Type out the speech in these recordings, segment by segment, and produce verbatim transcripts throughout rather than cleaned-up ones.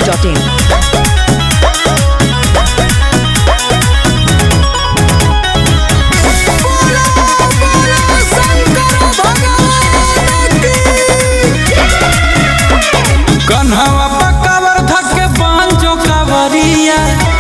Dot in. कन्हवा पकावर धके बांजो कावरिया,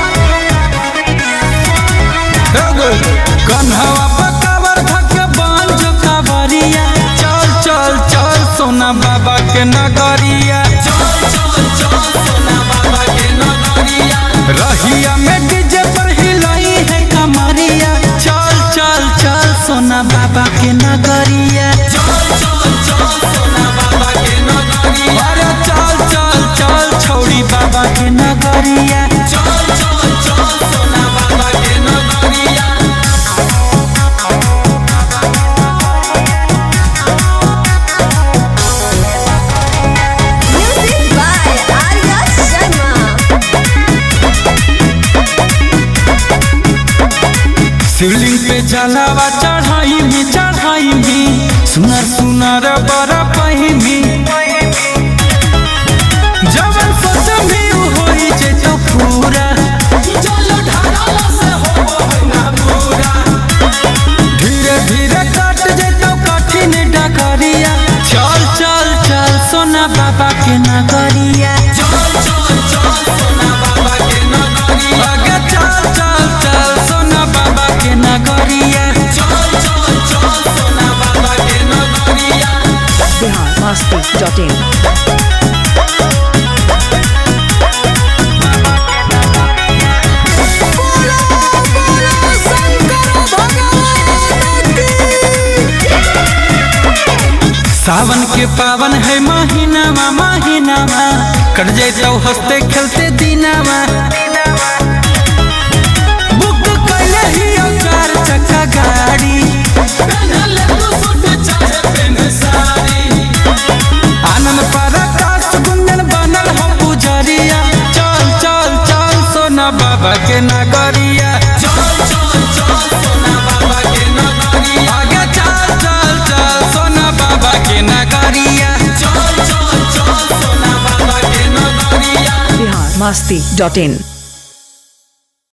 कन्हवा पकावर धके बांजो कावरिया। चल चल चल सोना बाबा के नगरिया, चल चल चल सोना बाबा के नगरिया। रहिया में डीजे पर हिलाई है कमरिया। चल चल चल सोना बाबा के नगरिया, चल चल चल सोना बाबा के नगरिया। अरे चल चल चल छौड़ी बाबा के नगरिया, चल चल चल सोना बाबा के नगरिया। Music by Arya Sharma. Shivling पे जलावा चढ़ाई भी चढ़ाई भी, सुनर सुनर बड़ा पहिमी। जवन सोच भी होई जे तो पूरा, जल ढारला से होबो ना पूरा। धीरे धीरे काट जे तो कठिन डगरिया। चल चल चल सोना बाबा के नगरिया, चल चल चल सोना बाबा के नगरिया। आगे चल चल चल सोना बाबा के नगरिया, चल चल चल सोना बाबा के नगरिया। बिहार मस्ती डॉट इन। सावन के पावन है महीनावा महीनावा, कट जैतो हंसते खेलते दिनावा। बुक कैले ही चार चक्का गाड़ी, आनंद पराकाश गुंजन बनल हो पुजरिया। चल चल चल सोना बाबा के नगरिया, चल चल चल सोना बाबा के नगरिया। आगे चल चल चल सोना बाबा के नगरिया, चल चल चल सोना बाबा के नगरिया। बिहार मस्ती डॉट इन।